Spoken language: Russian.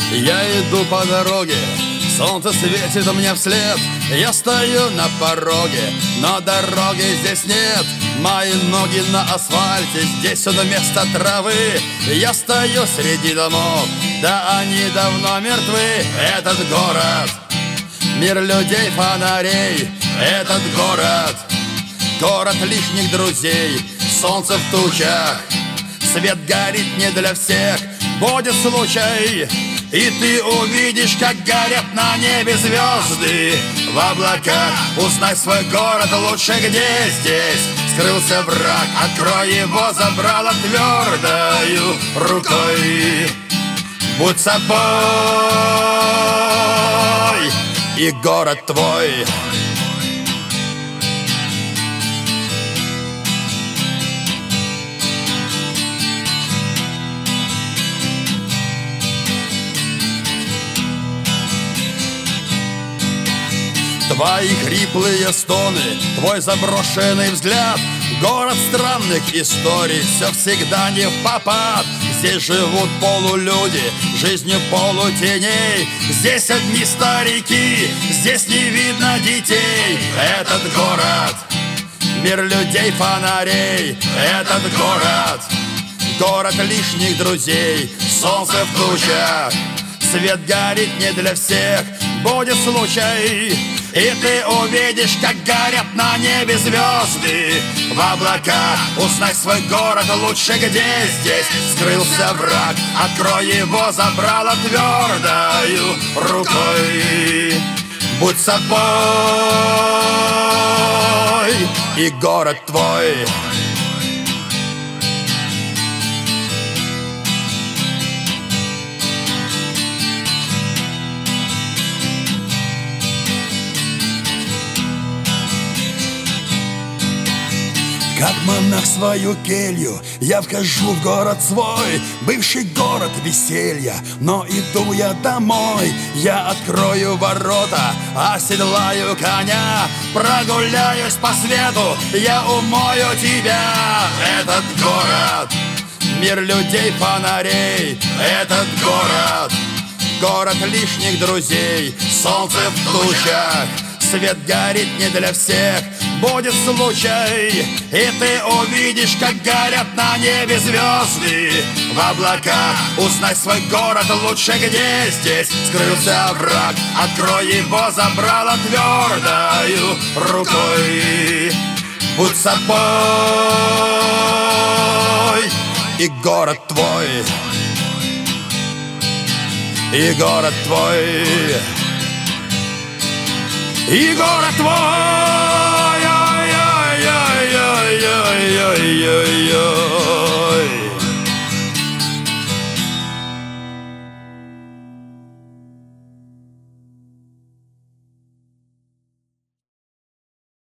Я иду по дороге, солнце светит мне вслед. Я стою на пороге, но дороги здесь нет. Мои ноги на асфальте, здесь вместо травы. Я стою среди домов, да они давно мертвы. Этот город, мир людей, фонарей. Этот город, город лишних друзей. Солнце в тучах, свет горит не для всех. Будет случай, и ты увидишь, как горят на небе звезды. В облаках узнай свой город лучше, где здесь скрылся враг. Открой его, забрала твердою рукой. Будь собой, и город твой. Твои хриплые стоны, твой заброшенный взгляд. Город странных историй, все всегда не впопад. Здесь живут полулюди, жизнью полутеней. Здесь одни старики, здесь не видно детей. Этот город, мир людей, фонарей. Этот город, город лишних друзей. Солнце в тучах, свет горит не для всех. Будет случай, и ты увидишь, как горят на небе звезды. В облаках узнай свой город лучше, где здесь скрылся враг. Открой его, забрала твердою рукой. Будь собой, и город твой. Как монах в свою келью, я вхожу в город свой, бывший город веселья, но иду я домой. Я открою ворота, оседлаю коня, прогуляюсь по свету, я умою тебя. Этот город, мир людей, фонарей. Этот город, город лишних друзей. Солнце в тучах, свет горит не для всех. Будет случай, и ты увидишь, как горят на небе звезды. В облаках узнай свой город лучше, где здесь скрылся враг. Открой его, забрала твердою рукой. Будь собой, и город твой. И город твой. И город твой.